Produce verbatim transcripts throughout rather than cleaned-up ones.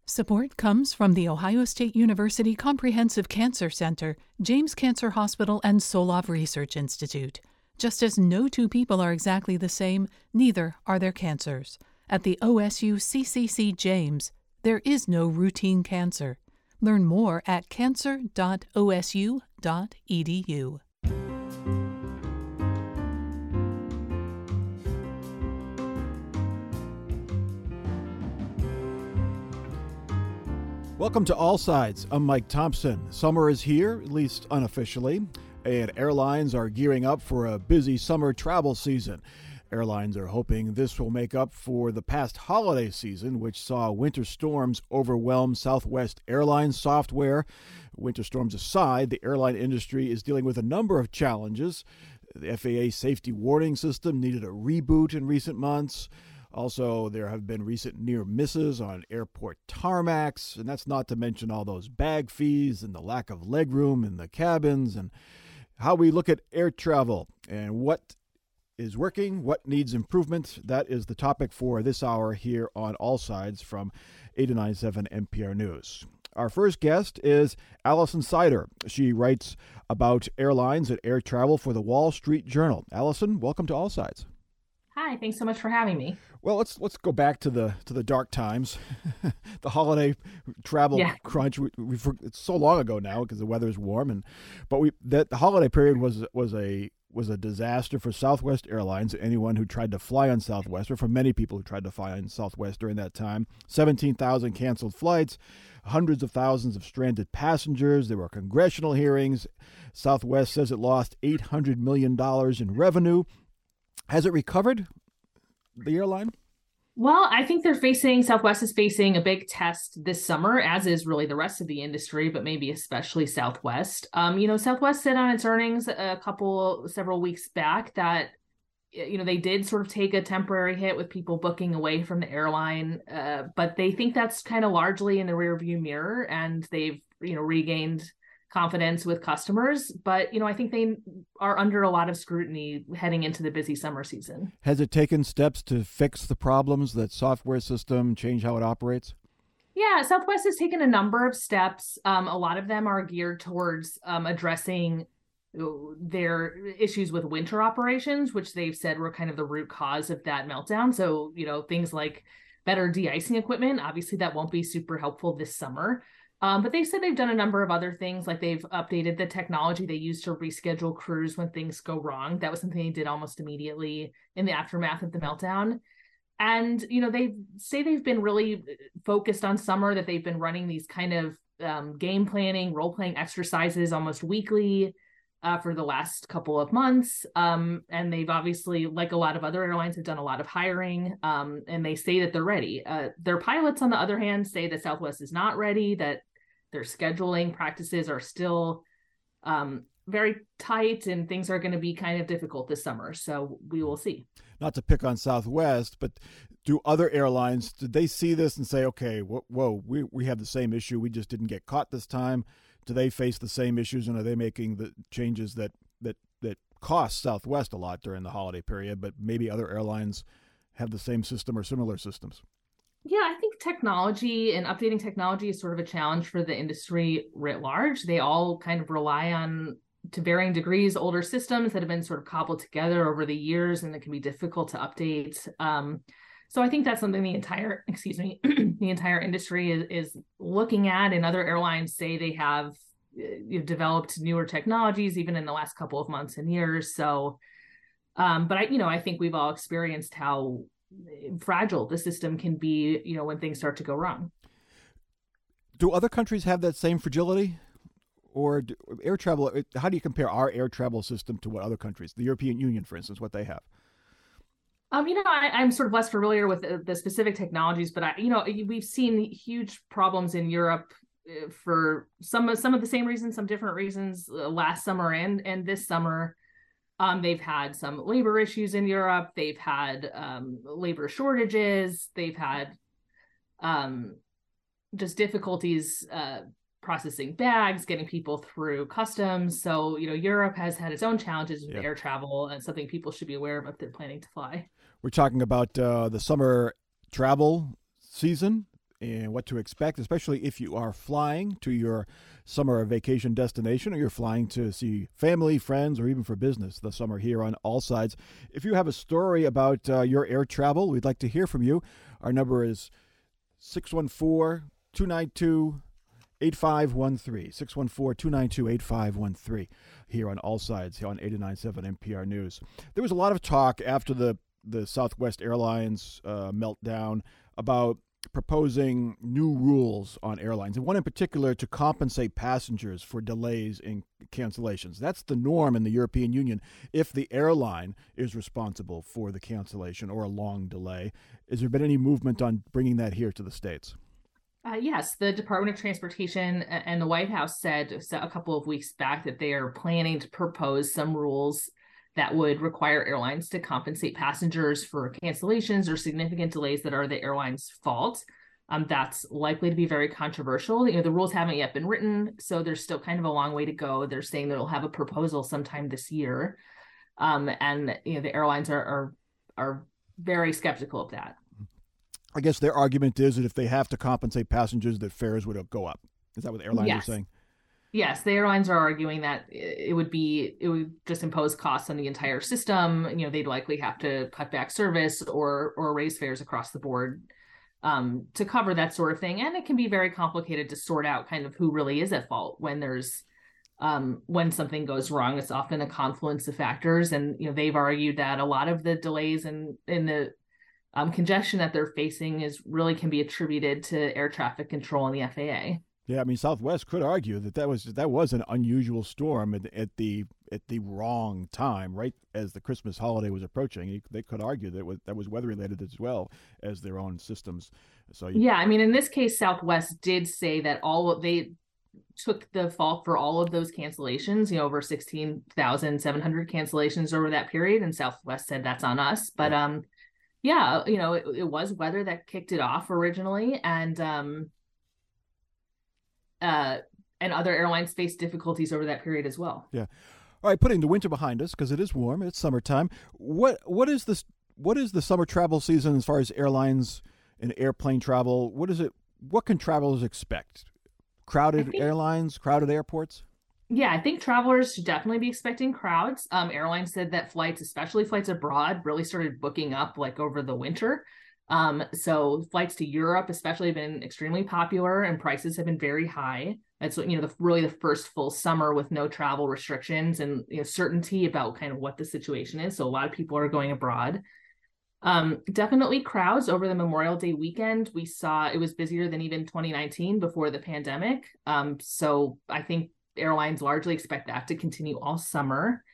Support comes from the Ohio State University Comprehensive Cancer Center, James Cancer Hospital, and Solov Research Institute. Just as no two people are exactly the same, neither are their cancers. At the O S U C C C James, there is no routine cancer. Learn more at cancer dot o s u dot e d u. Welcome to All Sides. I'm Mike Thompson. Summer is here, at least unofficially, and airlines are gearing up for a busy summer travel season. Airlines are hoping this will make up for the past holiday season, which saw winter storms overwhelm Southwest Airlines software. Winter storms aside, the airline industry is dealing with a number of challenges. The F A A safety warning system needed a reboot in recent months. Also, there have been recent near misses on airport tarmacs, and that's not to mention all those bag fees and the lack of legroom in the cabins, and how we look at air travel and what is working, what needs improvement. That is the topic for this hour here on All Sides from eighty-nine point seven N P R News. Our first guest is Allison Sider. She writes about airlines and air travel for the Wall Street Journal. Allison, welcome to All Sides. Hi, thanks so much for having me. Well, let's let's go back to the to the dark times, the holiday travel yeah. crunch. We, we it's so long ago now because the weather is warm, and but we that the holiday period was was a was a disaster for Southwest Airlines. Anyone who tried to fly on Southwest, or for many people who tried to fly on Southwest during that time, seventeen thousand canceled flights, hundreds of thousands of stranded passengers. There were congressional hearings. Southwest says it lost eight hundred million dollars in revenue. Has it recovered, the airline? Well, I think they're facing, Southwest is facing a big test this summer, as is really the rest of the industry, but maybe especially Southwest. Um, you know, Southwest said on its earnings a couple, several weeks back that, you know, they did sort of take a temporary hit with people booking away from the airline, uh, but they think that's kind of largely in the rearview mirror, and they've, you know, regained confidence with customers. But, you know, I think they are under a lot of scrutiny heading into the busy summer season. Has it taken steps to fix the problems, that software system, change how it operates? Yeah, Southwest has taken a number of steps. Um, a lot of them are geared towards um, addressing their issues with winter operations, which they've said were kind of the root cause of that meltdown. So, you know, things like better de-icing equipment, obviously that won't be super helpful this summer. Um, but they said they've done a number of other things, like they've updated the technology they use to reschedule crews when things go wrong. That was something they did almost immediately in the aftermath of the meltdown. And, you know, they say they've been really focused on summer, that they've been running these kind of um, game planning, role-playing exercises almost weekly uh, for the last couple of months. Um, and they've obviously, like a lot of other airlines, have done a lot of hiring, um, and they say that they're ready. Uh, their pilots, on the other hand, say that Southwest is not ready, that their scheduling practices are still um, very tight, and things are going to be kind of difficult this summer. So we will see. Not to pick on Southwest, but do other airlines, did they see this and say, okay, whoa, whoa we, we have the same issue. We just didn't get caught this time. Do they face the same issues, and are they making the changes that, that, that cost Southwest a lot during the holiday period, but maybe other airlines have the same system or similar systems? Yeah, I think technology and updating technology is sort of a challenge for the industry writ large. They all kind of rely on, to varying degrees, older systems that have been sort of cobbled together over the years, and it can be difficult to update. Um, so I think that's something the entire, excuse me, the entire industry is, is looking at, and other airlines say they have uh, developed newer technologies even in the last couple of months and years. So, um, but I, you know, I think we've all experienced how fragile the system can be, you know, when things start to go wrong. Do other countries have that same fragility? Or do, air travel, how do you compare our air travel system to what other countries, the European Union, for instance, what they have? Um, you know, I, I'm sort of less familiar with the, the specific technologies, but I, you know, we've seen huge problems in Europe for some of some of the same reasons, some different reasons, uh, last summer and and this summer. Um, they've had some labor issues in Europe. They've had um, labor shortages. They've had um, just difficulties uh, processing bags, getting people through customs. So, you know, Europe has had its own challenges with yep. air travel, and something people should be aware of if they're planning to fly. We're talking about uh, the summer travel season and what to expect, especially if you are flying to your summer vacation destination or you're flying to see family, friends, or even for business this summer here on All Sides. If you have a story about uh, your air travel, we'd like to hear from you. Our number is six one four, two nine two, eight five one three, six one four, two nine two, eight five one three, here on All Sides, here on eighty-nine point seven N P R News. There was a lot of talk after the, the Southwest Airlines uh, meltdown about proposing new rules on airlines, and one in particular to compensate passengers for delays in cancellations. That's the norm in the European Union if the airline is responsible for the cancellation or a long delay. Has there been any movement on bringing that here to the States? Uh, yes, the Department of Transportation and the White House said a couple of weeks back that they are planning to propose some rules that would require airlines to compensate passengers for cancellations or significant delays that are the airline's fault. Um, that's likely to be very controversial. You know, the rules haven't yet been written, so there's still kind of a long way to go. They're saying that they'll have a proposal sometime this year, um, and you know the airlines are are are very skeptical of that. I guess their argument is that if they have to compensate passengers, that fares would go up. Is that what the airlines Yes. are saying? Yes, the airlines are arguing that it would be it would just impose costs on the entire system. You know, they'd likely have to cut back service or or raise fares across the board um, to cover that sort of thing. And it can be very complicated to sort out kind of who really is at fault when there's um, when something goes wrong. It's often a confluence of factors, and you know they've argued that a lot of the delays and in, in the um, congestion that they're facing is really can be attributed to air traffic control and the F A A. Yeah, I mean, Southwest could argue that that was that was an unusual storm at, at the at the wrong time, right as the Christmas holiday was approaching. They could argue that was, that was weather related as well as their own systems. So you, yeah, I mean, in this case, Southwest did say that all of they took the fault for all of those cancellations. You know, over sixteen thousand seven hundred cancellations over that period, and Southwest said that's on us. But yeah. um, yeah, you know, it, it was weather that kicked it off originally, and um. Uh, and other airlines faced difficulties over that period as well. Yeah. All right, putting the winter behind us because it is warm. It's summertime. What what is this? What is the summer travel season as far as airlines and airplane travel? What is it? What can travelers expect? Crowded think, airlines, crowded airports. Yeah, I think travelers should definitely be expecting crowds. Um, airlines said that flights, especially flights abroad, really started booking up like over the winter. Um, so flights to Europe especially have been extremely popular and prices have been very high. That's, you know, the, really the first full summer with no travel restrictions and you know, certainty about kind of what the situation is. So a lot of people are going abroad. Um, definitely crowds over the Memorial Day weekend. We saw it was busier than even twenty nineteen before the pandemic. Um, so I think airlines largely expect that to continue all summer.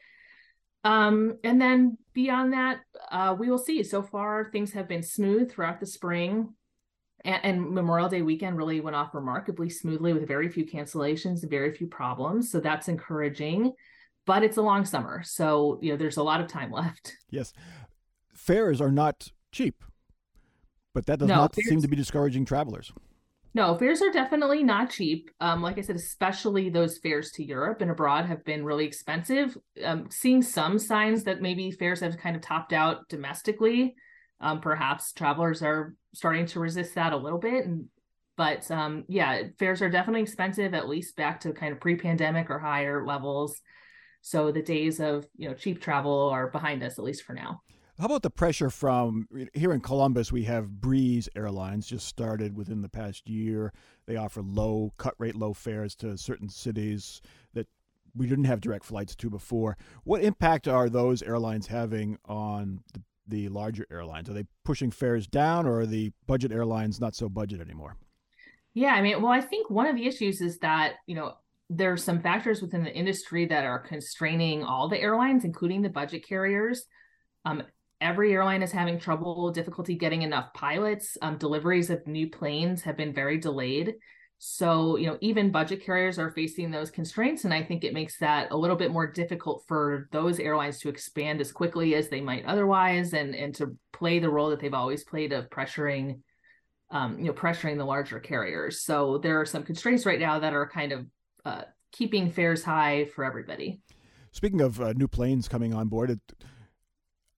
Um, and then beyond that, uh, we will see. So far, things have been smooth throughout the spring, and, and Memorial Day weekend really went off remarkably smoothly with very few cancellations and very few problems. So that's encouraging, but it's a long summer. So, you know, there's a lot of time left. Yes. Fares are not cheap, but that does no, not fares- seem to be discouraging travelers. No, fares are definitely not cheap. Um, like I said, especially those fares to Europe and abroad have been really expensive. Um, seeing some signs that maybe fares have kind of topped out domestically. Um, perhaps travelers are starting to resist that a little bit. And, but um, yeah, fares are definitely expensive, at least back to kind of pre-pandemic or higher levels. So the days of, you know, cheap travel are behind us, at least for now. How about the pressure from here in Columbus? We have Breeze Airlines, just started within the past year. They offer low cut rate, low fares to certain cities that we didn't have direct flights to before. What impact are those airlines having on the, the larger airlines? Are they pushing fares down, or are the budget airlines not so budget anymore? Yeah, I mean, well, I think one of the issues is that, you know, there's some factors within the industry that are constraining all the airlines, including the budget carriers. Um, Every airline is having trouble, difficulty getting enough pilots. Um, deliveries of new planes have been very delayed. So, you know, even budget carriers are facing those constraints. And I think it makes that a little bit more difficult for those airlines to expand as quickly as they might otherwise, and, and to play the role that they've always played of pressuring, um, you know, pressuring the larger carriers. So there are some constraints right now that are kind of uh, keeping fares high for everybody. Speaking of uh, new planes coming on board, it,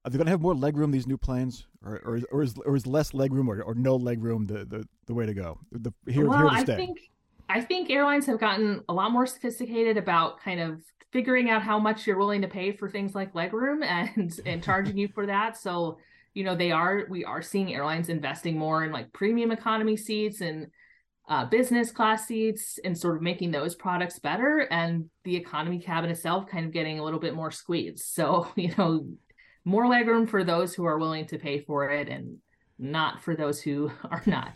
Are they going to have more legroom, these new planes, or or, or is or is less legroom or, or no legroom the, the, the way to go? The, here, well, here to I stay. think I think airlines have gotten a lot more sophisticated about kind of figuring out how much you're willing to pay for things like legroom and and charging you for that. So, you know, they are we are seeing airlines investing more in like premium economy seats and uh, business class seats and sort of making those products better, and the economy cabin itself kind of getting a little bit more squeezed. So, you know, more legroom for those who are willing to pay for it and not for those who are not.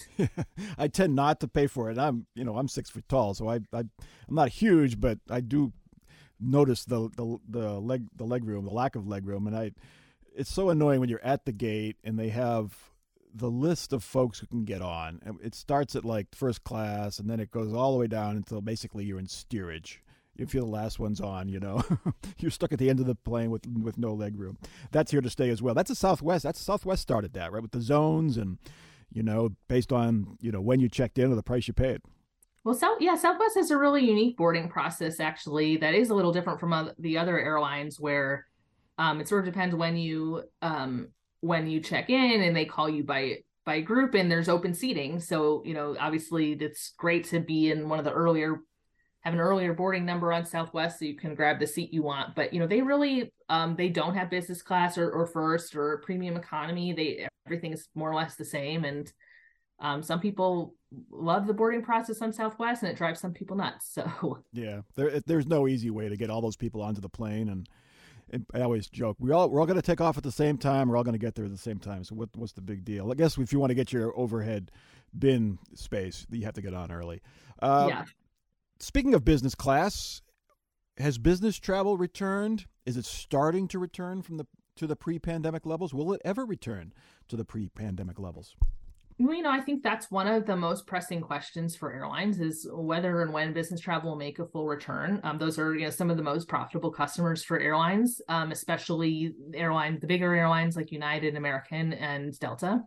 I tend not to pay for it. I'm, you know, I'm six foot tall, so I, I I'm not huge, but I do notice the the the leg the leg room, the lack of leg room, and I. It's so annoying when you're at the gate and they have the list of folks who can get on. It starts at like first class, and then it goes all the way down until basically you're in steerage. If you're the last one's on, you know, you're stuck at the end of the plane with with no leg room. That's here to stay as well. That's a Southwest. That's Southwest started that, right, with the zones and, you know, based on, you know, when you checked in or the price you paid. Well, South, yeah, Southwest has a really unique boarding process, actually, that is a little different from uh, the other airlines where um, it sort of depends when you um, when you check in and they call you by by group and there's open seating. So, you know, obviously it's great to be in one of the earlier have an earlier boarding number on Southwest so you can grab the seat you want. But, you know, they really, um, they don't have business class or, or first or premium economy. They, everything is more or less the same. And um, some people love the boarding process on Southwest and it drives some people nuts. So yeah, there, there's no easy way to get all those people onto the plane. And, and I always joke, we all, we're all going to take off at the same time. We're all going to get there at the same time. So what, what's the big deal? I guess if you want to get your overhead bin space, you have to get on early. Um, yeah. Speaking of business class, has business travel returned? Is it starting to return from the to the pre-pandemic levels? Will it ever return to the pre-pandemic levels? Well, you know, I think that's one of the most pressing questions for airlines is whether and when business travel will make a full return. Um, those are, you know, some of the most profitable customers for airlines, um, especially airlines, the bigger airlines like United, American, and Delta.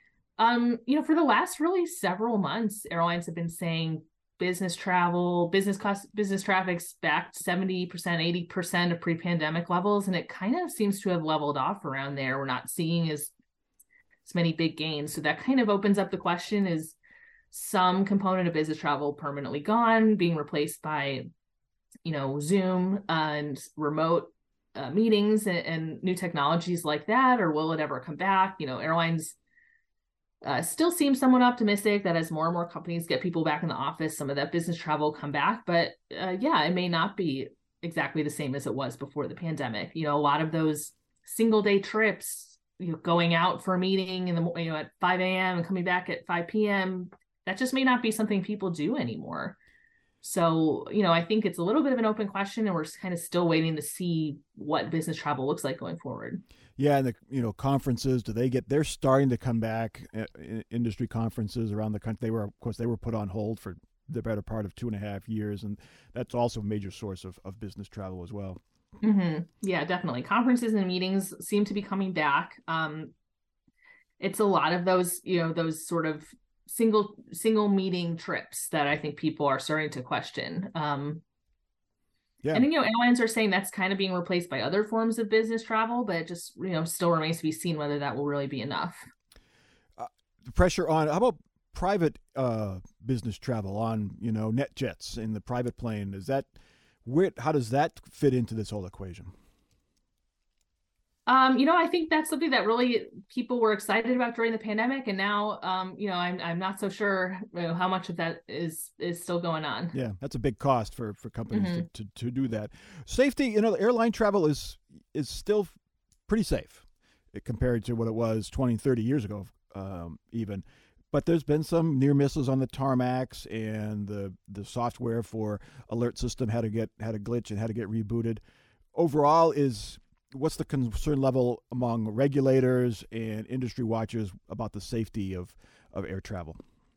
Um, you know, for the last really several months, airlines have been saying business travel, business class, business traffic's back seventy percent, eighty percent of pre-pandemic levels. And it kind of seems to have leveled off around there. We're not seeing as, as many big gains. So that kind of opens up the question, is some component of business travel permanently gone, being replaced by, you know, Zoom and remote uh, meetings and, and new technologies like that? Or will it ever come back? You know, airlines Uh, still seems somewhat optimistic that as more and more companies get people back in the office, some of that business travel will come back. But uh, yeah, it may not be exactly the same as it was before the pandemic. You know, a lot of those single day trips, you know, going out for a meeting in the you know at five a.m. and coming back at five p.m., that just may not be something people do anymore. So, you know, I think it's a little bit of an open question, and we're kind of still waiting to see what business travel looks like going forward. Yeah, and the you know conferences, do they get? They're starting to come back. Uh, industry conferences around the country. They were, of course, they were put on hold for the better part of two and a half years, and that's also a major source of, of business travel as well. Mm-hmm. Yeah, definitely. Conferences and meetings seem to be coming back. Um, it's a lot of those, you know, those sort of single single meeting trips that I think people are starting to question. Um, Yeah. And, you know, airlines are saying that's kind of being replaced by other forms of business travel, but it just, you know, still remains to be seen whether that will really be enough. Uh, the pressure on, how about private uh, business travel on, you know, NetJets in the private plane? Is that, where, how does that fit into this whole equation? Um, you know, I think that's something that really people were excited about during the pandemic, and now, um, you know, I'm I'm not so sure you know, how much of that is is still going on. Yeah, that's a big cost for for companies mm-hmm. to, to to do that. Safety, you know, airline travel is is still pretty safe compared to what it was twenty, thirty years ago, um, even. But there's been some near misses on the tarmacs, and the the software for alert system had to get had a glitch and had to get rebooted. Overall, is what's the concern level among regulators and industry watchers about the safety of, of air travel?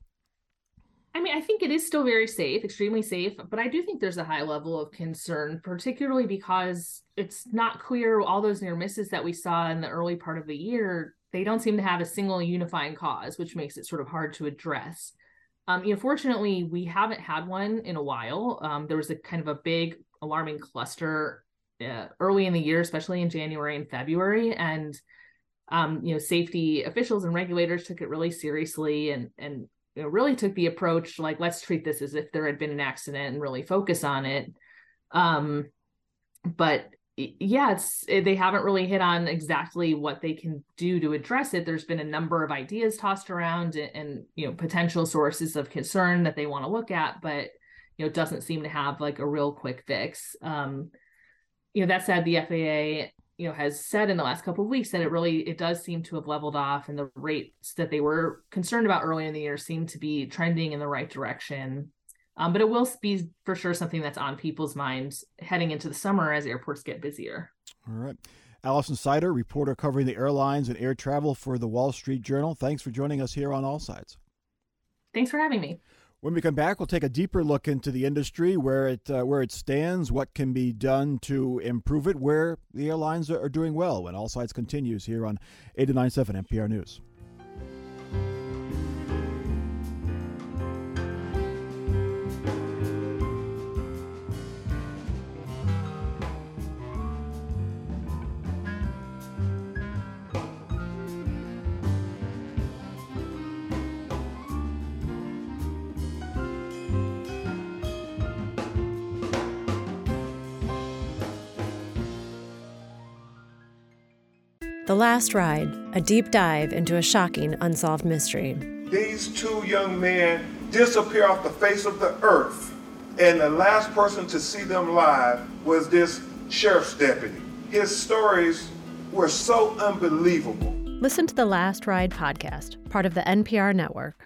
I mean, I think it is still very safe, extremely safe, but I do think there's a high level of concern, particularly because it's not clear all those near misses that we saw in the early part of the year, they don't seem to have a single unifying cause, which makes it sort of hard to address. Um, you know, fortunately, we haven't had one in a while. Um, there was a kind of a big alarming cluster uh, early in the year, especially in January and February. And, um, you know, safety officials and regulators took it really seriously and, and you know, really took the approach, like, let's treat this as if there had been an accident and really focus on it. Um, but yeah, it's they haven't really hit on exactly what they can do to address it. There's been a number of ideas tossed around and, and you know, potential sources of concern that they want to look at, but you know, it doesn't seem to have like a real quick fix. Um, you know, that said, the F A A, you know, has said in the last couple of weeks that it really, it does seem to have leveled off, and the rates that they were concerned about earlier in the year seem to be trending in the right direction. Um, but it will be for sure something that's on people's minds heading into the summer as airports get busier. All right. Allison Sider, reporter covering the airlines and air travel for the Wall Street Journal. Thanks for joining us here on All Sides. Thanks for having me. When we come back, we'll take a deeper look into the industry, where it uh, where it stands, what can be done to improve it, where the airlines are, are doing well. When All Sides continues here on eighty-nine point seven N P R News. The Last Ride, a deep dive into a shocking unsolved mystery. These two young men disappear off the face of the earth, and the last person to see them live was this sheriff's deputy. His stories were so unbelievable. Listen to the Last Ride podcast, part of the N P R network.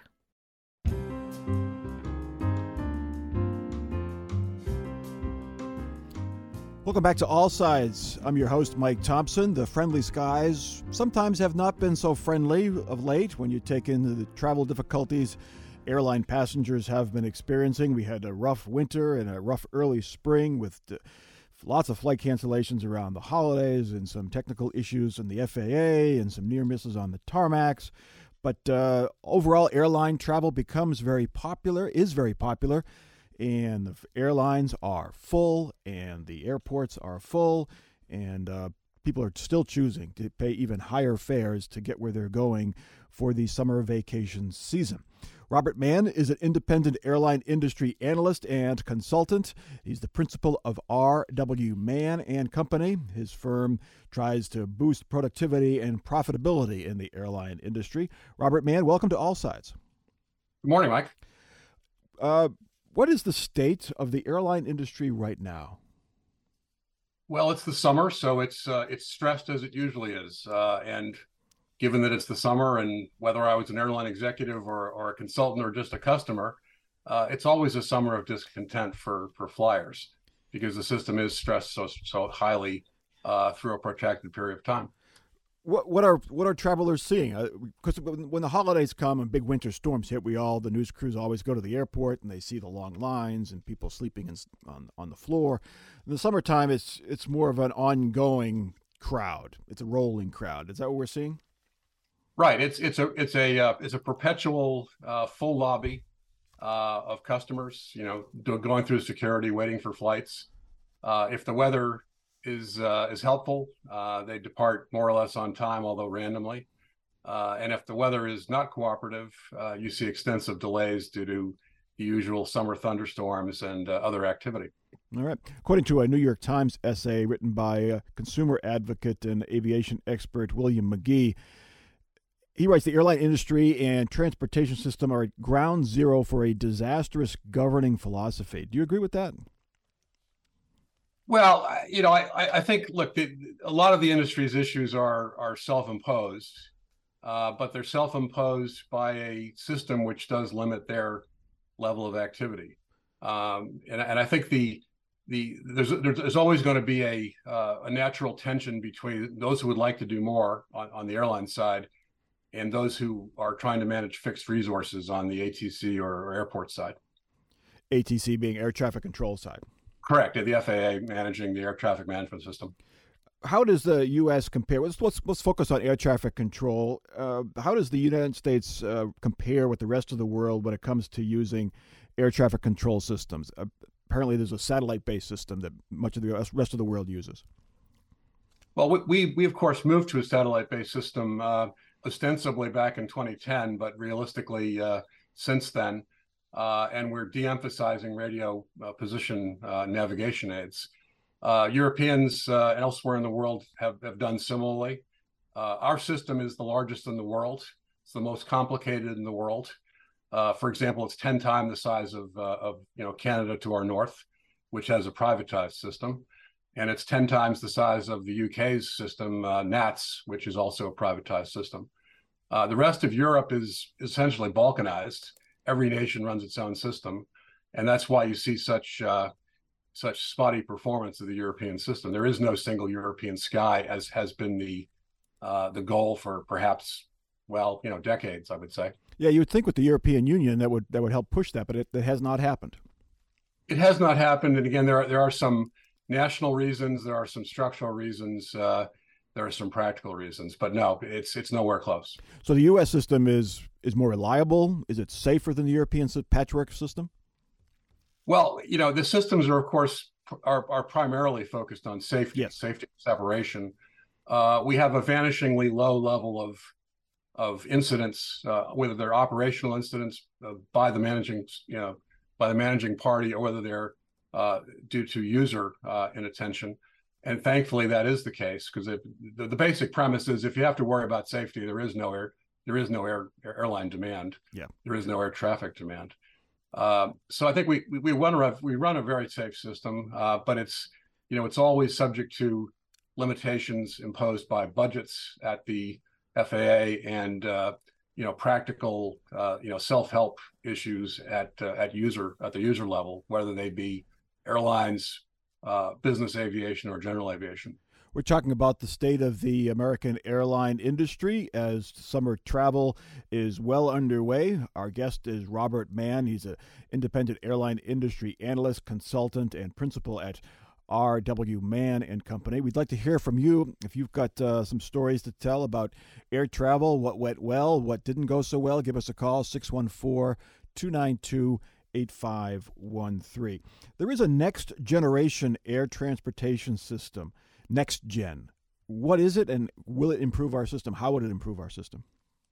Welcome back to All Sides. I'm your host, Mike Thompson. The friendly skies sometimes have not been so friendly of late when you take in the travel difficulties airline passengers have been experiencing. We had a rough winter and a rough early spring with lots of flight cancellations around the holidays and some technical issues in the F A A and some near misses on the tarmacs. But uh, overall, airline travel becomes very popular, is very popular. And the airlines are full, and the airports are full, and uh, people are still choosing to pay even higher fares to get where they're going for the summer vacation season. Robert Mann is an independent airline industry analyst and consultant. He's the principal of R W Mann and Company. His firm tries to boost productivity and profitability in the airline industry. Robert Mann, welcome to All Sides. Good morning, Mike. Uh, What is the state of the airline industry right now? Well, it's the summer, so it's uh, it's stressed as it usually is. Uh, and given that it's the summer, and whether I was an airline executive or, or a consultant or just a customer, uh, it's always a summer of discontent for, for flyers because the system is stressed so so highly uh, through a protracted period of time. What what are what are travelers seeing? Because uh, when the holidays come and big winter storms hit, we all the news crews always go to the airport and they see the long lines and people sleeping in, on on the floor. In the summertime, it's it's more of an ongoing crowd. It's a rolling crowd. Is that what we're seeing? Right. It's it's a it's a uh, it's a perpetual uh, full lobby uh, of customers. You know, do, going through security, waiting for flights. Uh, if the weather is uh, is helpful, Uh, they depart more or less on time, although randomly. Uh, and if the weather is not cooperative, uh, you see extensive delays due to the usual summer thunderstorms and uh, other activity. All right. According to a New York Times essay written by uh, consumer advocate and aviation expert William McGee, he writes, the airline industry and transportation system are at ground zero for a disastrous governing philosophy. Do you agree with that? Well, you know, I, I think, look, the, a lot of the industry's issues are are self-imposed, uh, but they're self-imposed by a system which does limit their level of activity. Um, and, and I think the the there's there's always going to be a uh, a natural tension between those who would like to do more on, on the airline side and those who are trying to manage fixed resources on the A T C or, or airport side. A T C being air traffic control side. Correct. The F A A managing the air traffic management system. How does the U S compare? Let's let's, let's focus on air traffic control. Uh, how does the United States uh, compare with the rest of the world when it comes to using air traffic control systems? Uh, apparently there's a satellite-based system that much of the rest of the world uses. Well, we, we, we of course, moved to a satellite-based system uh, ostensibly back in twenty ten, but realistically uh, since then. Uh, and we're de-emphasizing radio uh, position uh, navigation aids. Uh, Europeans uh, elsewhere in the world have, have done similarly. Uh, our system is the largest in the world. It's the most complicated in the world. Uh, for example, it's ten times the size of, uh, of you know, Canada to our north, which has a privatized system. And it's ten times the size of the U K's system, uh, NATS, which is also a privatized system. Uh, the rest of Europe is essentially balkanized. Every nation runs its own system. And that's why you see such uh, such spotty performance of the European system. There is no single European sky, as has been the uh, the goal for perhaps, well, you know, decades, I would say. Yeah, you would think with the European Union that would that would help push that, but it, it has not happened. It has not happened. And again, there are, there are some national reasons, there are some structural reasons, uh, there are some practical reasons, but no, it's it's nowhere close. So the U S system is is more reliable? Is it safer than the European patchwork system? Well, you know, the systems are, of course, are, are primarily focused on safety, yes. safety separation. Uh, we have a vanishingly low level of of incidents, uh, whether they're operational incidents uh, by the managing, you know, by the managing party, or whether they're uh, due to user uh, inattention. And thankfully, that is the case, because the, the basic premise is if you have to worry about safety, there is no air, there is no air, airline demand. Yeah, there is no air traffic demand. Uh, so I think we we run a we run a very safe system, uh, but it's you know it's always subject to limitations imposed by budgets at the F A A and uh, you know practical uh, you know self-help issues at uh, at user at the user level, whether they be airlines, uh, business aviation, or general aviation. We're talking about the state of the American airline industry as summer travel is well underway. Our guest is Robert Mann. He's an independent airline industry analyst, consultant, and principal at R W Mann and Company. We'd like to hear from you if you've got uh, some stories to tell about air travel, what went well, what didn't go so well. Give us a call, six one four, two nine two, eight five one three. There is a next generation air transportation system. Next Gen. What is it, and will it improve our system? How would it improve our system?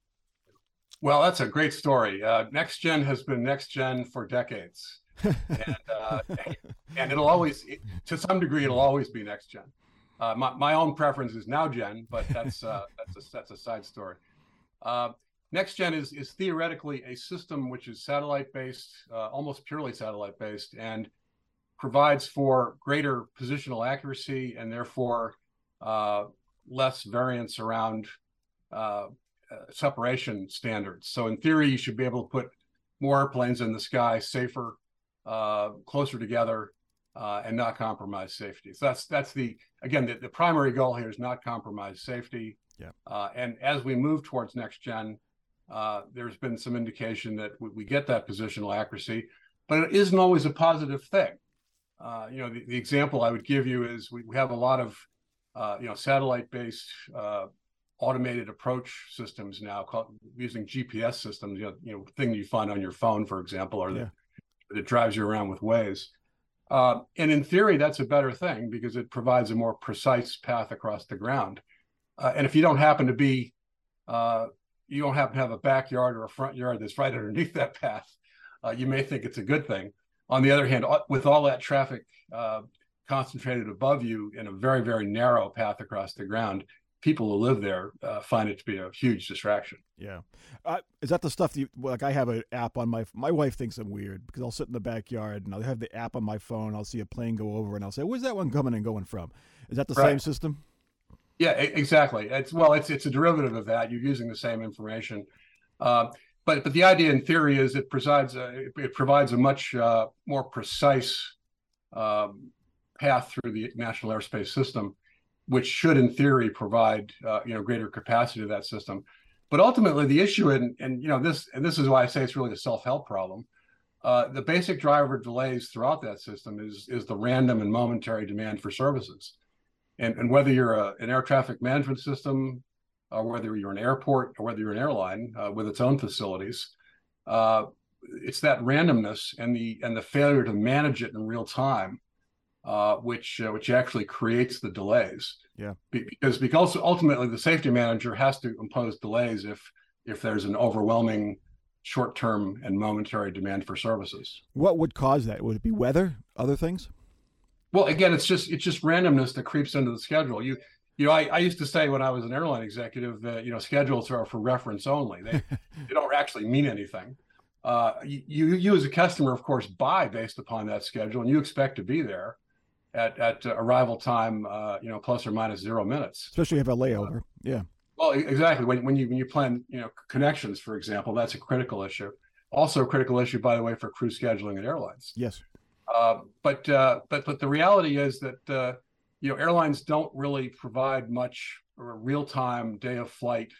Well, that's a great story. Uh, Next Gen has been Next Gen for decades. and, uh, and it'll always, to some degree, it'll always be Next Gen. Uh, my, my own preference is Now Gen, but that's uh, that's a that's a side story. Uh, Next Gen is is theoretically a system which is satellite based, uh, almost purely satellite based, and provides for greater positional accuracy and therefore uh, less variance around uh, uh, separation standards. So in theory, you should be able to put more airplanes in the sky, safer, uh, closer together, uh, and not compromise safety. So that's that's the again the, the primary goal here is not compromise safety. Yeah. Uh, and as we move towards Next Gen, uh, there's been some indication that we, we get that positional accuracy, but it isn't always a positive thing. Uh, you know, the, the example I would give you is we, we have a lot of, uh, you know, satellite-based uh, automated approach systems now called, using G P S systems, you know, you know, thing you find on your phone, for example, or yeah. that, that drives you around with Waze. Uh, and in theory, that's a better thing because it provides a more precise path across the ground. Uh, and if you don't happen to be, uh, you don't happen to have a backyard or a front yard that's right underneath that path, uh, you may think it's a good thing. On the other hand, with all that traffic uh, concentrated above you in a very, very narrow path across the ground, people who live there uh, find it to be a huge distraction. Yeah. Uh, is that the stuff that you, like I have an app on my, my wife thinks I'm weird because I'll sit in the backyard and I'll have the app on my phone. I'll see a plane go over and I'll say, where's that one coming and going from? Is that the right. same system? Yeah, exactly. It's well, it's it's a derivative of that. You're using the same information. Uh, But but the idea in theory is it provides a, it, it provides a much uh, more precise um, path through the national airspace system, which should in theory provide uh, you know greater capacity to that system. But ultimately the issue, and and you know this and this is why I say it's really a self-help problem. Uh, the basic driver of delays throughout that system is is the random and momentary demand for services, and and whether you're a, an air traffic management system, or whether you're an airport or whether you're an airline uh, with its own facilities, uh, it's that randomness and the and the failure to manage it in real time, uh, which uh, which actually creates the delays. Yeah. Be- because because ultimately the safety manager has to impose delays if if there's an overwhelming short-term and momentary demand for services. What would cause that? Would it be weather? Other things? Well, again, it's just it's just randomness that creeps into the schedule. You you know, I, I used to say when I was an airline executive that, you know, schedules are for reference only. They they don't actually mean anything. Uh, you you as a customer, of course, buy based upon that schedule, and you expect to be there at at arrival time, uh, you know, plus or minus zero minutes. Especially if you have a layover. Uh, yeah. Well, exactly. When when you when you plan, you know, connections, for example, that's a critical issue. Also a critical issue, by the way, for crew scheduling at airlines. Yes. Uh, but uh, but but the reality is that uh, you know, airlines don't really provide much real-time day of flight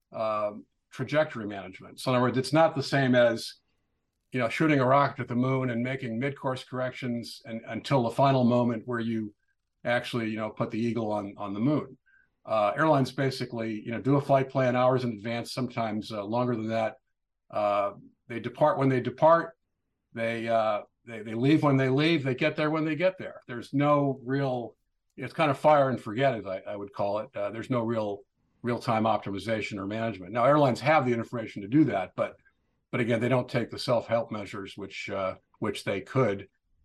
um, trajectory management. So in other words, it's not the same as, you know, shooting a rocket at the moon and making mid-course corrections and until the final moment where you actually, you know, put the eagle on on the moon. Uh, airlines basically, you know, do a flight plan hours in advance, sometimes uh, longer than that. Uh, they depart when they depart. They, uh, they they leave when they leave. They get there when they get there. There's no real. It's kind of fire and forget, as I, I would call it. Uh, there's no real real-time optimization or management. Now, airlines have the information to do that, but but again, they don't take the self-help measures which uh, which they could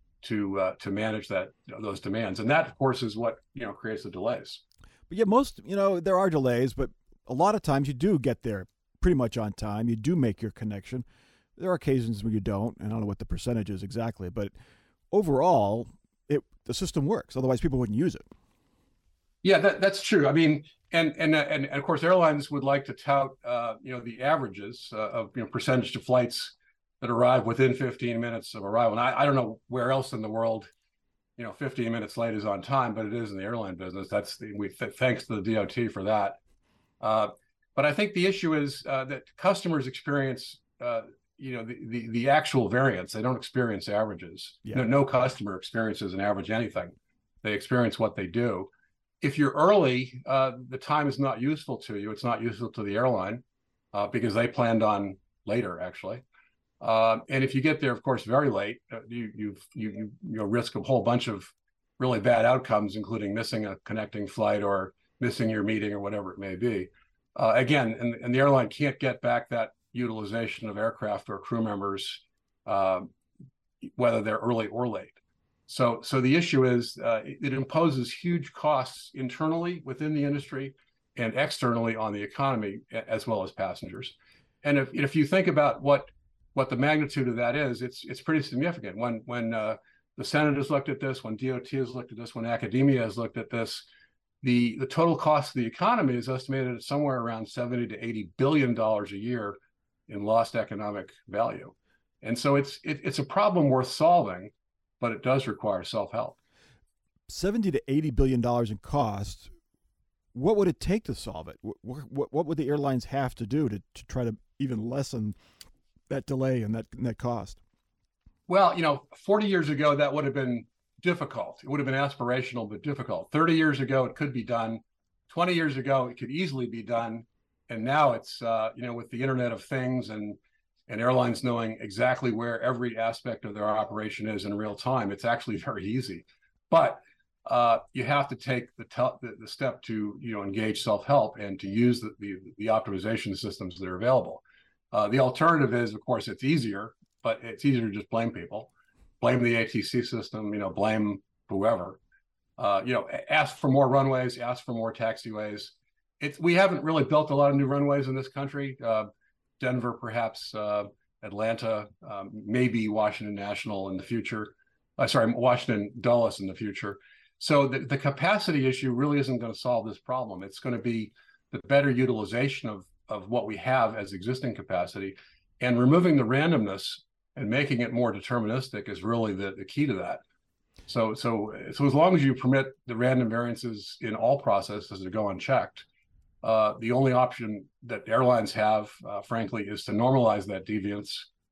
to uh, to manage that those demands, and that, of course, is what, you know, creates the delays. But yeah, most, you know, there are delays, but a lot of times you do get there pretty much on time. You do make your connection. There are occasions when you don't, and I don't know what the percentage is exactly, but overall, it the system works. Otherwise, people wouldn't use it. Yeah, that, that's true. I mean, and and and, and of course, airlines would like to tout, uh, you know, the averages uh, of, you know, percentage of flights that arrive within fifteen minutes of arrival. And I, I don't know where else in the world, you know, fifteen minutes late is on time, but it is in the airline business. That's the, we th- thanks to the D O T for that. Uh, but I think the issue is uh, that customers experience, uh, you know, the, the the actual variance. They don't experience averages. Yeah. No, no customer experiences an average anything. They experience what they do. If you're early, uh, the time is not useful to you. It's not useful to the airline uh, because they planned on later, actually. Uh, and if you get there, of course, very late, uh, you you've, you you you know, risk a whole bunch of really bad outcomes, including missing a connecting flight or missing your meeting or whatever it may be. Uh, again, and, and the airline can't get back that utilization of aircraft or crew members, uh, whether they're early or late. So, so the issue is uh, it, it imposes huge costs internally within the industry and externally on the economy, as well as passengers. And if if you think about what what the magnitude of that is, it's it's pretty significant. When when uh, the Senate has looked at this, when D O T has looked at this, when academia has looked at this, the the total cost of the economy is estimated at somewhere around seventy to eighty billion dollars a year in lost economic value. And so it's it, it's a problem worth solving, but it does require self-help. seventy to eighty billion dollars in cost. What would it take to solve it? What, what, what would the airlines have to do to, to try to even lessen that delay and that, and that cost? Well, you know, forty years ago, that would have been difficult. It would have been aspirational, but difficult. thirty years ago, it could be done. twenty years ago, it could easily be done. And now it's, uh, you know, with the Internet of Things and and airlines knowing exactly where every aspect of their operation is in real time, it's actually very easy. But uh, you have to take the, te- the the step to, you know, engage self-help and to use the, the, the optimization systems that are available. Uh, the alternative is, of course, it's easier, but it's easier to just blame people, blame the A T C system, you know, blame whoever. Uh, you know, ask for more runways, ask for more taxiways. It's we haven't really built a lot of new runways in this country. Uh, Denver, perhaps uh, Atlanta, um, maybe Washington National in the future. Uh, sorry, Washington Dulles in the future. So the, the capacity issue really isn't going to solve this problem. It's going to be the better utilization of, of what we have as existing capacity, and removing the randomness and making it more deterministic is really the, the key to that. So, so, so as long as you permit the random variances in all processes to go unchecked, Uh, the only option that airlines have, uh, frankly, is to normalize that deviance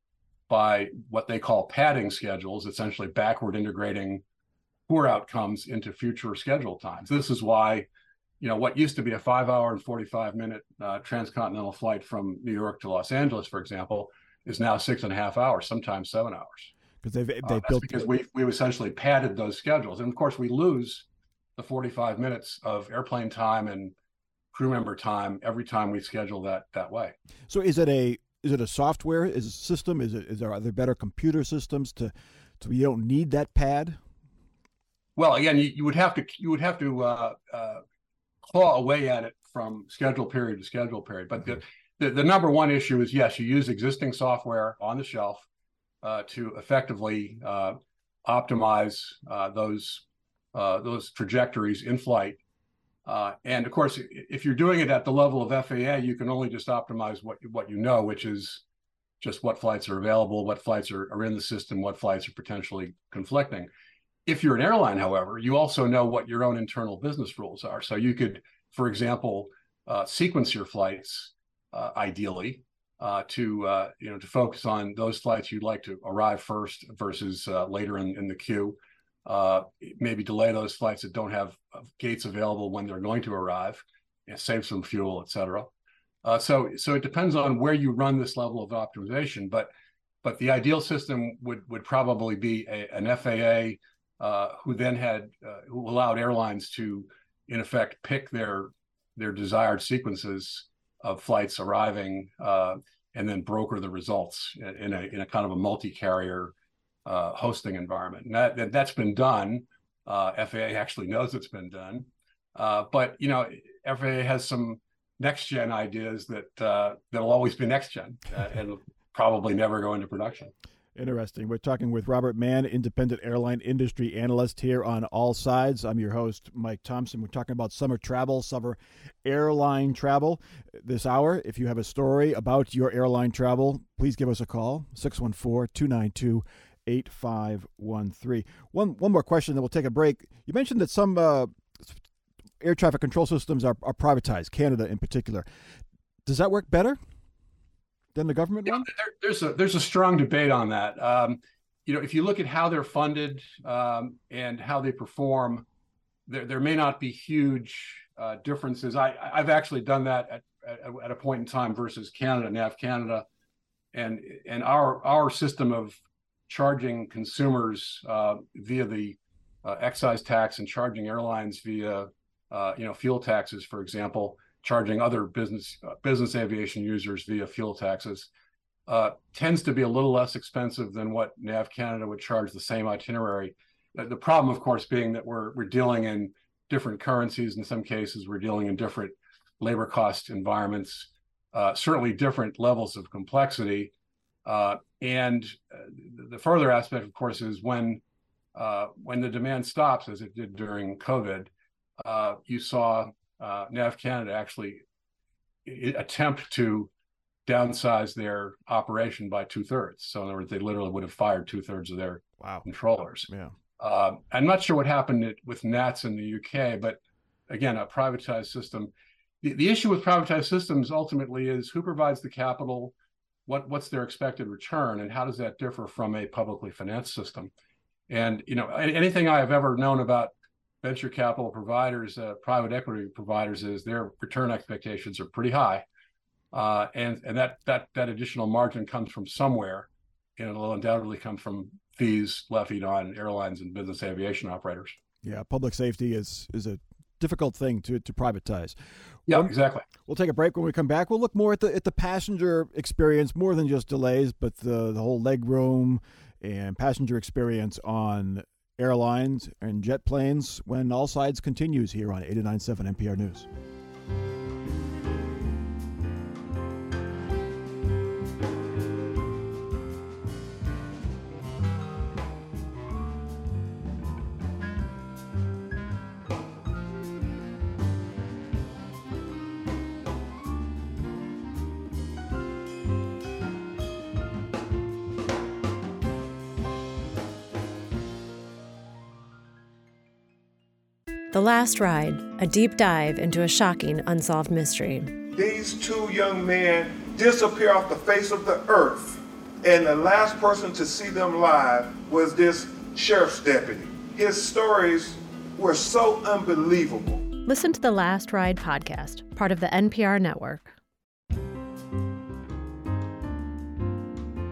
by what they call padding schedules, essentially backward integrating poor outcomes into future schedule times. This is why, you know, what used to be a five hour and forty-five minute uh, transcontinental flight from New York to Los Angeles, for example, is now six and a half hours, sometimes seven hours. Because they've, they've uh, that's built because we've, we've essentially padded those schedules. And of course, we lose the forty-five minutes of airplane time and crew member time every time we schedule that that way. So is it a is it a software is a system? Is it is there are there better computer systems to so you don't need that pad? Well, again, you, you would have to you would have to uh, uh, claw away at it from schedule period to schedule period. But the, the the number one issue is, yes, you use existing software on the shelf uh, to effectively uh, optimize uh, those uh, those trajectories in flight. Uh, and of course, if you're doing it at the level of F A A, you can only just optimize what what you know, which is just what flights are available, what flights are, are in the system, what flights are potentially conflicting. If you're an airline, however, you also know what your own internal business rules are. So you could, for example, uh, sequence your flights uh, ideally uh, to uh, you know to focus on those flights you'd like to arrive first versus uh, later in, in the queue. Uh, maybe delay those flights that don't have gates available when they're going to arrive, and save some fuel, et cetera. Uh, so, so it depends on where you run this level of optimization. But, but the ideal system would would probably be a, an F A A uh, who then had uh, who allowed airlines to, in effect, pick their their desired sequences of flights arriving uh, and then broker the results in a in a kind of a multi-carrier Uh, hosting environment. And that, that, that's been done. Uh, F A A actually knows it's been done. Uh, but, you know, F A A has some next-gen ideas that, uh, that'll always be next-gen uh, and probably never go into production. Interesting. We're talking with Robert Mann, independent airline industry analyst here on All Sides. I'm your host, Mike Thompson. We're talking about summer travel, summer airline travel this hour. If you have a story about your airline travel, please give us a call, six one four, two nine two, eight five one three. One one more question, then we'll take a break. You mentioned that some uh, air traffic control systems are, are privatized, Canada in particular. Does that work better than the government yeah, one? There, there's a there's a strong debate on that. Um, you know, if you look at how they're funded um, and how they perform, there there may not be huge uh, differences. I I've actually done that at, at at a point in time versus Canada, Nav Canada, and and our our system of charging consumers uh, via the uh, excise tax and charging airlines via, uh, you know, fuel taxes, for example, charging other business uh, business aviation users via fuel taxes, uh, tends to be a little less expensive than what Nav Canada would charge the same itinerary. Uh, the problem, of course, being that we're we're dealing in different currencies. In some cases, we're dealing in different labor cost environments, uh, certainly different levels of complexity. Uh, and uh, the further aspect, of course, is when uh, when the demand stops, as it did during COVID, uh, you saw uh, Nav Canada actually attempt to downsize their operation by two thirds. So in other words, they literally would have fired two thirds of their wow. controllers. Yeah. Uh, I'm not sure what happened with N A T S in the U K, but again, a privatized system. The, the issue with privatized systems ultimately is who provides the capital. What what's their expected return, and how does that differ from a publicly financed system? And you know, anything I have ever known about venture capital providers, uh, private equity providers, is their return expectations are pretty high, uh, and and that that that additional margin comes from somewhere, and it'll undoubtedly come from fees levied on airlines and business aviation operators. Yeah, public safety is is a difficult thing to to privatize. Yeah, Well, exactly. We'll take a break. When we come back, we'll look more at the at the passenger experience, more than just delays, but the the whole leg room and passenger experience on airlines and jet planes when All Sides continues here on eighty-nine point seven N P R News. The Last Ride, a deep dive into a shocking unsolved mystery. These two young men disappear off the face of the earth, and the last person to see them live was this sheriff's deputy. His stories were so unbelievable. Listen to the Last Ride podcast, part of the N P R network.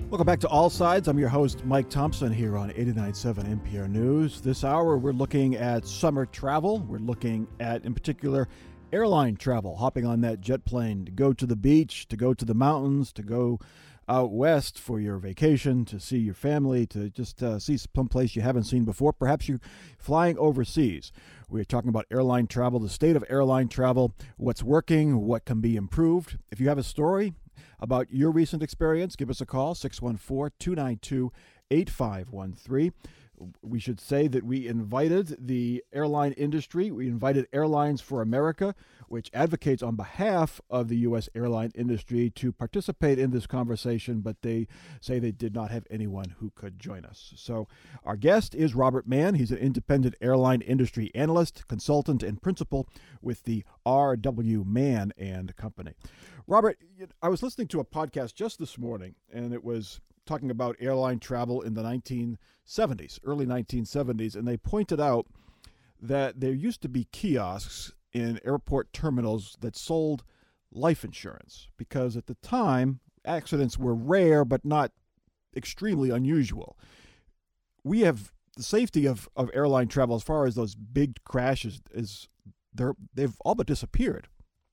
Welcome back to All Sides. I'm your host, Mike Thompson, here on eighty-nine point seven N P R News. This hour, we're looking at summer travel. We're looking at, in particular, airline travel, hopping on that jet plane to go to the beach, to go to the mountains, to go out west for your vacation, to see your family, to just uh, see some place you haven't seen before. Perhaps you're flying overseas. We're talking about airline travel, the state of airline travel, what's working, what can be improved. If you have a story about your recent experience, give us a call, six one four, two nine two, eight five one three. We should say that we invited the airline industry. We invited Airlines for America, which advocates on behalf of the U S airline industry, to participate in this conversation, but they say they did not have anyone who could join us. So our guest is Robert Mann. He's an independent airline industry analyst, consultant, and principal with the R W Mann and Company. Robert, I was listening to a podcast just this morning, and it was talking about airline travel in the nineteen seventies, early nineteen seventies, and they pointed out that there used to be kiosks in airport terminals that sold life insurance, because at the time, accidents were rare but not extremely unusual. We have the safety of, of airline travel as far as those big crashes, is they're, they've all but disappeared.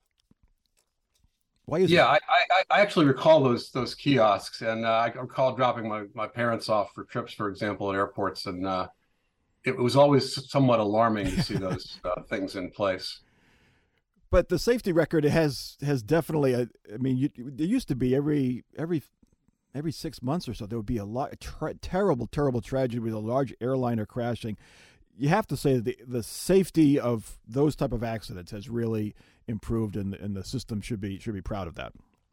Why is yeah, it? I, I I actually recall those those kiosks, and uh, I recall dropping my, my parents off for trips, for example, at airports, and uh, it was always somewhat alarming to see those uh, things in place. But the safety record has has definitely. A, I mean, you, there used to be every every every six months or so there would be a lot tra- terrible terrible tragedy with a large airliner crashing. You have to say that the, the safety of those type of accidents has really improved, and, and the system should be should be proud of that.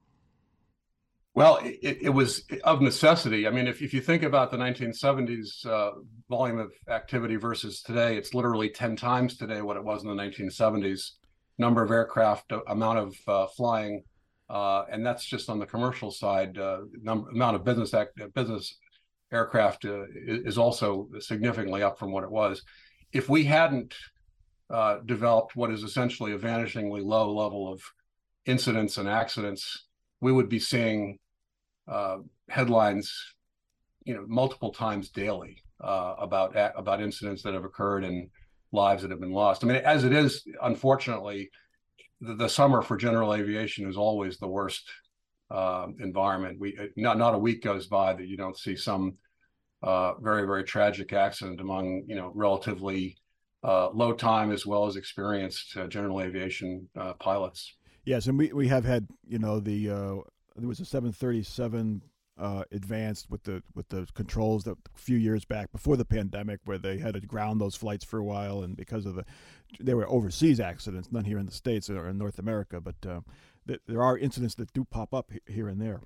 Well, it, it was of necessity. I mean, if, if you think about the nineteen seventies uh, volume of activity versus today, it's literally ten times today what it was in the nineteen seventies. Number of aircraft, amount of uh, flying, uh, and that's just on the commercial side. Uh, number, amount of business act, business aircraft uh, is also significantly up from what it was. If we hadn't uh, developed what is essentially a vanishingly low level of incidents and accidents, we would be seeing uh, headlines, you know, multiple times daily uh, about about incidents that have occurred and lives that have been lost. I mean, as it is, unfortunately, the, the summer for general aviation is always the worst uh, environment. We not not a week goes by that you don't see some uh, very very tragic accident among you know relatively uh, low time as well as experienced uh, general aviation uh, pilots. Yes, and we, we have had, you know, the uh, there was a seven thirty-seven uh, advanced with the with the controls that a few years back before the pandemic, where they had to ground those flights for a while, and because of the there were overseas accidents, none here in the States or in North America, but uh, th- there are incidents that do pop up here and there.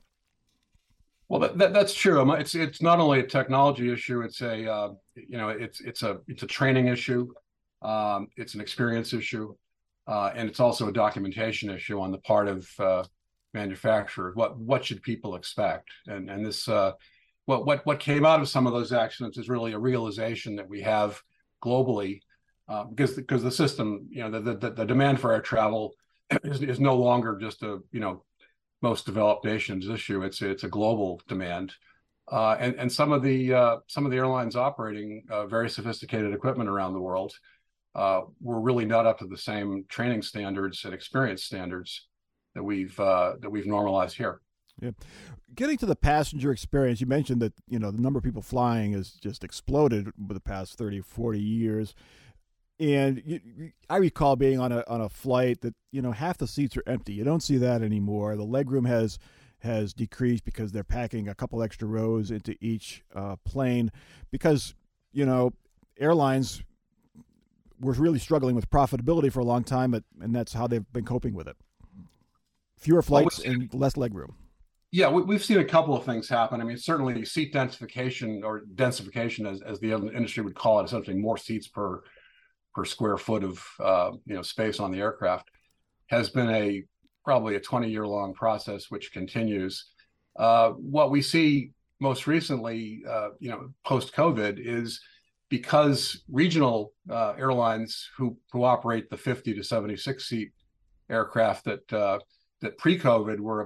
Well, that, that, that's true. It's it's not only a technology issue; it's a uh, you know it's it's a it's a training issue, um, it's an experience issue. Uh, and it's also a documentation issue on the part of uh, manufacturers. What what should people expect? And and this uh, what what what came out of some of those accidents is really a realization that we have globally, uh, because because the system, you know, the, the the demand for air travel is is no longer just a you know most developed nations issue. It's it's a global demand, uh, and and some of the uh, some of the airlines operating uh, very sophisticated equipment around the world. Uh, we're really not up to the same training standards and experience standards that we've uh, that we've normalized here. Yeah, getting to the passenger experience, you mentioned that you know the number of people flying has just exploded over the past thirty, forty years, and you, I recall being on a on a flight that you know half the seats are empty. You don't see that anymore. The legroom has has decreased because they're packing a couple extra rows into each uh, plane, because you know airlines were really struggling with profitability for a long time, but, and that's how they've been coping with it. Fewer flights well, and less legroom. Yeah, we, we've seen a couple of things happen. I mean, certainly seat densification or densification, as, as the industry would call it, essentially more seats per per square foot of uh, you know space on the aircraft, has been a probably a twenty year long process which continues. Uh, what we see most recently, uh, you know, post COVID is, because regional uh, airlines who who operate the fifty to seventy-six seat aircraft that uh, that pre-COVID were about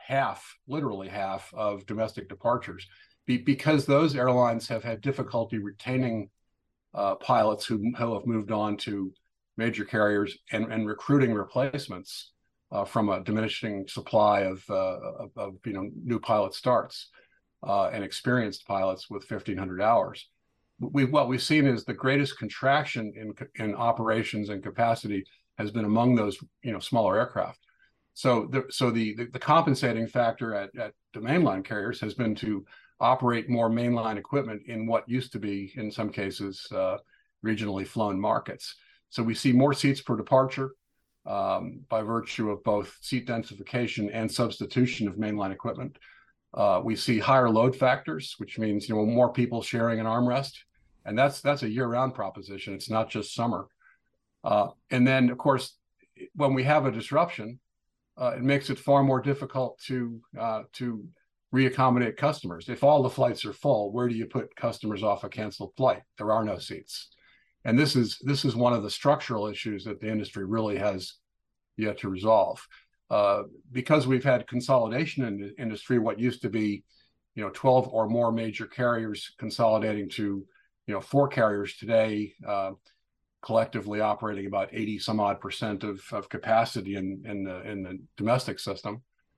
half, literally half of domestic departures, be, because those airlines have had difficulty retaining uh, pilots who, who have moved on to major carriers and, and recruiting replacements uh, from a diminishing supply of, uh, of, of you know new pilot starts uh, and experienced pilots with fifteen hundred hours. We, what we've seen is the greatest contraction in in operations and capacity has been among those you know smaller aircraft. So the so the the, the compensating factor at, at the mainline carriers has been to operate more mainline equipment in what used to be, in some cases, uh, regionally flown markets. So we see more seats per departure um, by virtue of both seat densification and substitution of mainline equipment. Uh, we see higher load factors, which means you know more people sharing an armrest, and that's that's a year-round proposition. It's not just summer. Uh, and then, of course, when we have a disruption, uh, it makes it far more difficult to uh, to reaccommodate customers. If all the flights are full, where do you put customers off a canceled flight? There are no seats. And this is this is one of the structural issues that the industry really has yet to resolve. Uh, because we've had consolidation in the industry, what used to be, you know, twelve or more major carriers consolidating to, you know, four carriers today, uh, collectively operating about eighty some odd percent of, of capacity in, in, the, in the domestic system.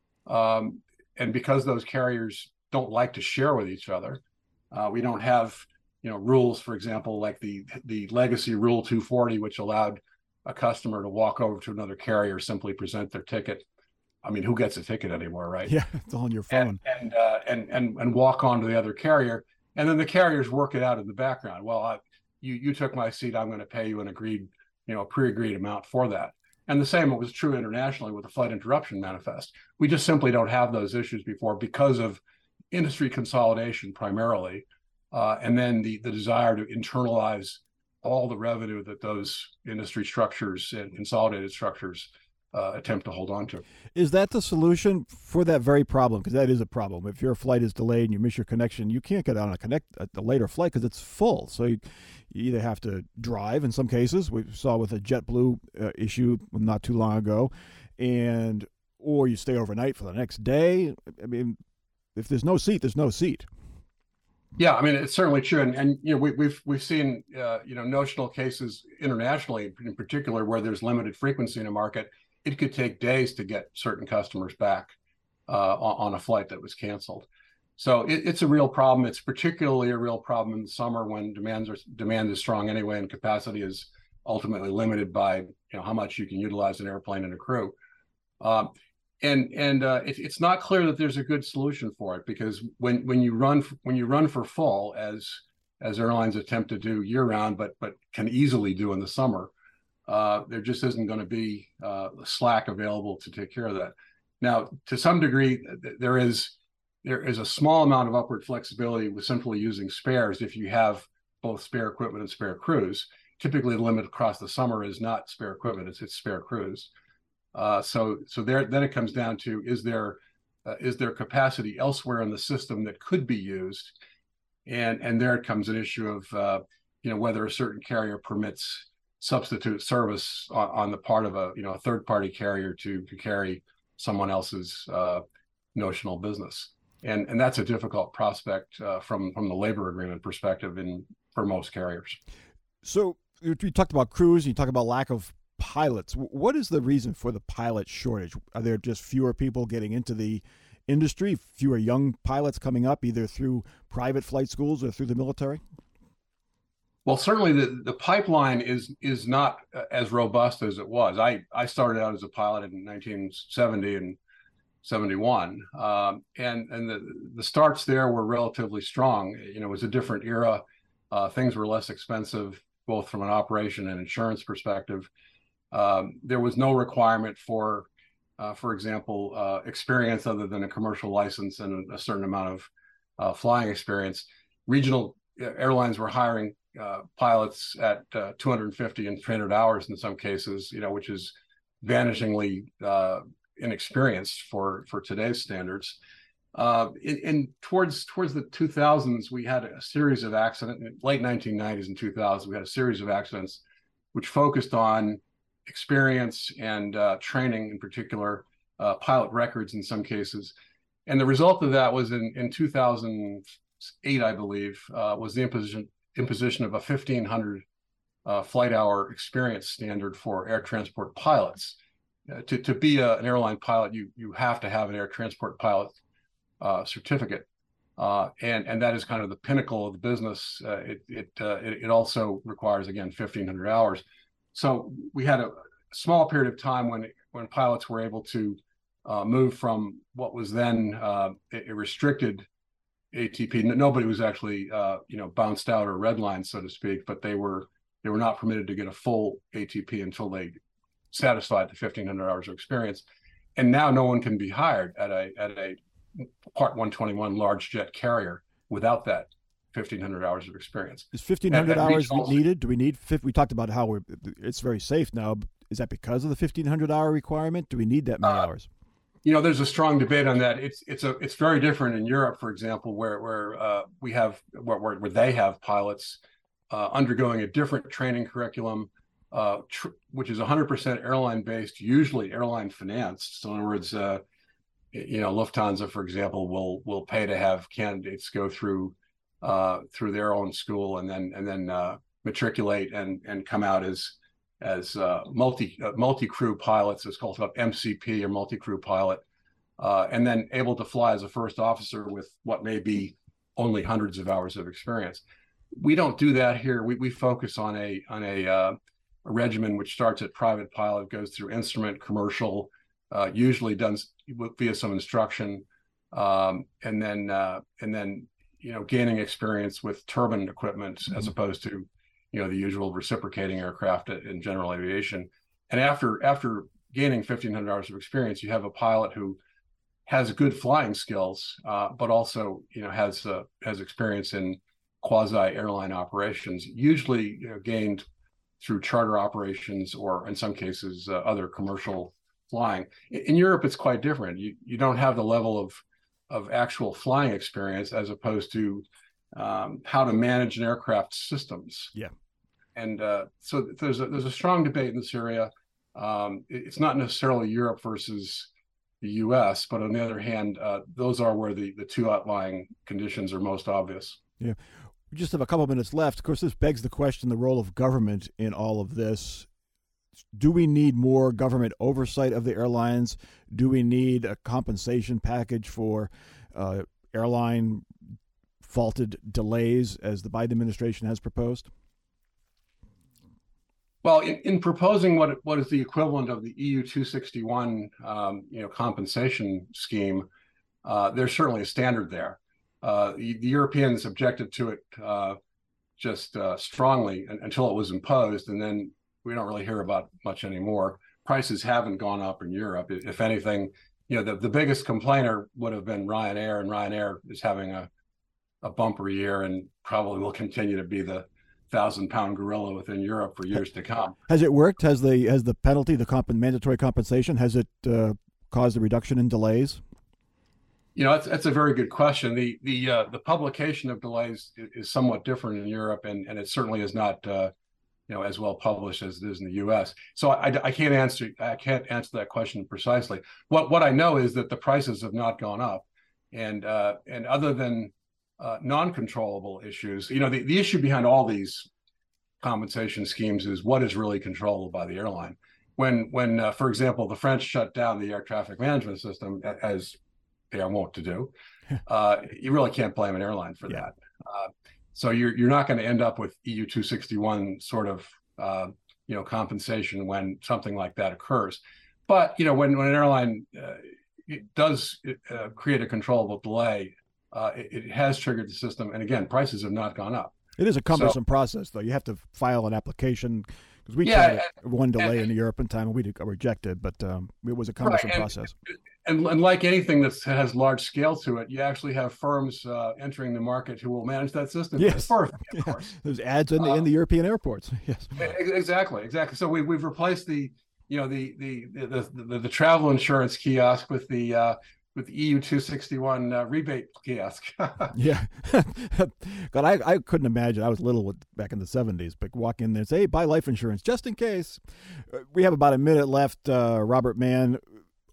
Um, and because those carriers don't like to share with each other, uh, we don't have you know, rules, for example, like the the legacy Rule two forty, which allowed a customer to walk over to another carrier, simply present their ticket. I mean, who gets a ticket anymore, right? Yeah, it's all on your phone. And and uh, and, and and walk on to the other carrier, and then the carriers work it out in the background. Well, I, you you took my seat, I'm going to pay you an agreed, you know, pre-agreed amount for that. And the same was true internationally with the flight interruption manifest. We just simply don't have those issues before because of industry consolidation primarily. Uh, and then the, the desire to internalize all the revenue that those industry structures and consolidated structures uh, attempt to hold on to. Is that the solution for that very problem? Because that is a problem. If your flight is delayed and you miss your connection, you can't get on a connect a later flight because it's full. So you, you either have to drive in some cases. We saw with a JetBlue uh, issue not too long ago, and or you stay overnight for the next day. I mean, if there's no seat, there's no seat. Yeah, I mean, it's certainly true, and and you know we, we've we've seen uh, you know notional cases internationally, in particular, where there's limited frequency in a market. It could take days to get certain customers back uh, on, on a flight that was canceled. So it, it's a real problem. It's particularly a real problem in the summer when demands are demand is strong anyway, and capacity is ultimately limited by you know how much you can utilize an airplane and a crew. Um, And and uh, it, it's not clear that there's a good solution for it, because when when you run when you run for full, as as airlines attempt to do year round, but but can easily do in the summer, uh, there just isn't going to be uh, slack available to take care of that. Now, to some degree, there is there is a small amount of upward flexibility with simply using spares if you have both spare equipment and spare crews. Typically, the limit across the summer is not spare equipment; it's it's spare crews. Uh, so, so there, then it comes down to, is there, uh, is there capacity elsewhere in the system that could be used? And, and there it comes an issue of, uh, you know, whether a certain carrier permits substitute service on, on the part of a, you know, a third party carrier to, to carry someone else's uh, notional business. And, and that's a difficult prospect uh, from, from the labor agreement perspective in, for most carriers. So you talked about crews, you talk about lack of pilots. What is the reason for the pilot shortage? Are there just fewer people getting into the industry, fewer young pilots coming up, either through private flight schools or through the military? Well, certainly the, the pipeline is is not as robust as it was. I, I started out as a pilot in nineteen seventy and seventy-one, um, and and the, the starts there were relatively strong. You know, it was a different era. Uh, things were less expensive, both from an operation and insurance perspective. Um, there was no requirement for, uh, for example, uh, experience other than a commercial license and a certain amount of uh, flying experience. Regional airlines were hiring uh, pilots at uh, two hundred fifty and three hundred hours in some cases, you know, which is vanishingly uh, inexperienced for for today's standards. Uh, in, in towards towards the two thousands, we had a series of accidents. Late nineteen nineties and two thousands, we had a series of accidents which focused on experience and uh, training in particular, uh, pilot records in some cases. And the result of that was in, in two thousand eight, I believe, uh, was the imposition, imposition of a fifteen hundred uh, flight hour experience standard for air transport pilots. Uh, to, to be a, an airline pilot, you, you have to have an air transport pilot uh, certificate. Uh, and, and that is kind of the pinnacle of the business. Uh, it, it, uh, it, it also requires, again, fifteen hundred hours. So we had a small period of time when, when pilots were able to uh, move from what was then uh, a restricted A T P. Nobody was actually, uh, you know, bounced out or redlined, so to speak, but they were they were not permitted to get a full A T P until they satisfied the fifteen hundred hours of experience. And now no one can be hired at a at a Part one twenty-one large jet carrier without that fifteen hundred hours of experience. Is fifteen hundred hours also, needed? Do we need? We talked about how we're, it's very safe now. Is that because of the fifteen hundred hour requirement? Do we need that many uh, hours? You know, there's a strong debate on that. It's it's a it's very different in Europe, for example, where where uh, we have where, where they have pilots uh, undergoing a different training curriculum, uh, tr- which is one hundred percent airline based, usually airline financed. So in other words, uh, you know, Lufthansa, for example, will will pay to have candidates go through uh, through their own school and then and then uh, matriculate and and come out as as uh, multi uh, multi crew pilots. It's called M C P or multi crew pilot, uh, and then able to fly as a first officer with what may be only hundreds of hours of experience. We don't do that here. We we focus on a on a, uh, a regimen which starts at private pilot, goes through instrument, commercial, uh, usually done via some instruction, um, and then uh, and then you know gaining experience with turbine equipment mm-hmm. as opposed to you know the usual reciprocating aircraft in general aviation. And after after gaining fifteen hundred hours of experience, you have a pilot who has good flying skills, uh, but also you know has uh, has experience in quasi airline operations, usually you know, gained through charter operations or in some cases uh, other commercial flying. In, in Europe, it's quite different. You you don't have the level of of actual flying experience as opposed to um, how to manage an aircraft systems. Yeah. And uh, so there's a, there's a strong debate in this area. Um, it, it's not necessarily Europe versus the U S, but on the other hand, uh, those are where the, the two outlying conditions are most obvious. Yeah. We just have a couple of minutes left. Of course, this begs the question, the role of government in all of this. Do we need more government oversight of the airlines? Do we need a compensation package for uh, airline faulted delays as the Biden administration has proposed? Well, in, in proposing what what is the equivalent of the E U two sixty-one, um, you know, compensation scheme, uh, there's certainly a standard there. Uh, the, the Europeans objected to it uh, just uh, strongly until it was imposed, and then we don't really hear about much anymore. Prices haven't gone up in Europe. If anything, you know, the, the biggest complainer would have been Ryanair, and Ryanair is having a, a bumper year and probably will continue to be the thousand pound gorilla within Europe for years to come. Has it worked? Has the has the penalty, the comp- mandatory compensation, has it uh, caused a reduction in delays? You know, that's that's a very good question. The the uh, the publication of delays is somewhat different in Europe, and and it certainly is not uh, you know as well published as it is in the U S. So I, I can't answer I can't answer that question precisely. What what I know is that the prices have not gone up, and uh, and other than Uh, non-controllable issues. You know, the, the issue behind all these compensation schemes is what is really controlled by the airline. When, when uh, for example, the French shut down the air traffic management system, as they are wont to do, uh, you really can't blame an airline for yeah. that. Uh, so you're you're not going to end up with E U two sixty-one sort of uh, you know compensation when something like that occurs. But you know, when when an airline uh, it does uh, create a controllable delay, Uh, it, it has triggered the system, and again, prices have not gone up. It is a cumbersome so, process, though. You have to file an application because we yeah, tried and, one delay and, in Europe in time, and we got rejected. But um, it was a cumbersome right, and, process. And, and like anything that has large scale to it, you actually have firms uh, entering the market who will manage that system. Yes, perfect, of yeah. course. There's ads in the uh, in the European airports. Yes, exactly, exactly. So we we've replaced the you know the the the the, the, the travel insurance kiosk with the uh, with the E U two sixty-one uh, rebate kiosk. Yeah. God, I, I couldn't imagine. I was little with, back in the seventies, but walk in there and say, hey, buy life insurance just in case. Uh, we have about a minute left. Uh, Robert Mann,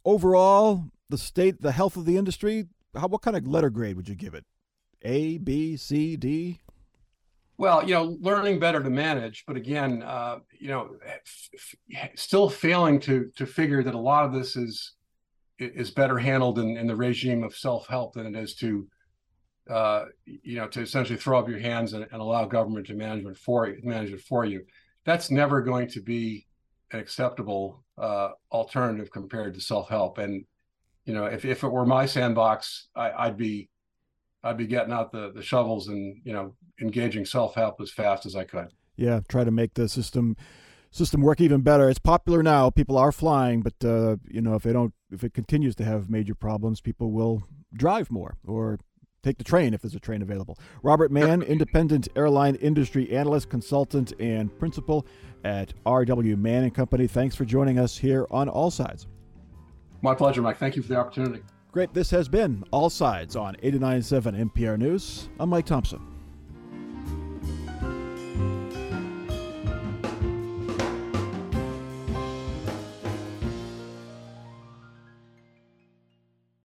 overall, the state, the health of the industry, how, what kind of letter grade would you give it? A, B, C, D? Well, you know, learning better to manage, but again, uh, you know, f- f- still failing to to figure that a lot of this is is better handled in, in the regime of self-help than it is to, uh, you know, to essentially throw up your hands and, and allow government to manage it for you. Manage it for you. That's never going to be an acceptable uh, alternative compared to self-help. And you know, if if it were my sandbox, I, I'd be I'd be getting out the, the shovels and, you know, engaging self-help as fast as I could. Yeah, try to make the system system work even better. It's popular now. People are flying, but, uh, you know, if they don't, if it continues to have major problems, people will drive more or take the train if there's a train available. Robert Mann, independent airline industry analyst, consultant, and principal at R W Mann and Company. Thanks for joining us here on All Sides. My pleasure, Mike. Thank you for the opportunity. Great. This has been All Sides on eighty-nine point seven N P R News. I'm Mike Thompson.